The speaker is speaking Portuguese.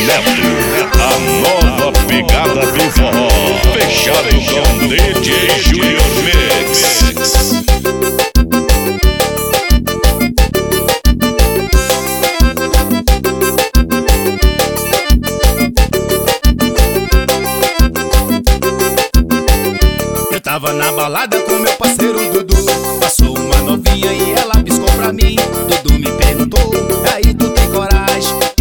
Neto, a nova pegada do forró. Fechado com DJ Junior Mix. Eu tava na balada com meu parceiro Dudu. Passou uma novinha e ela piscou pra mim. Dudu me perguntou: aí tu tem coragem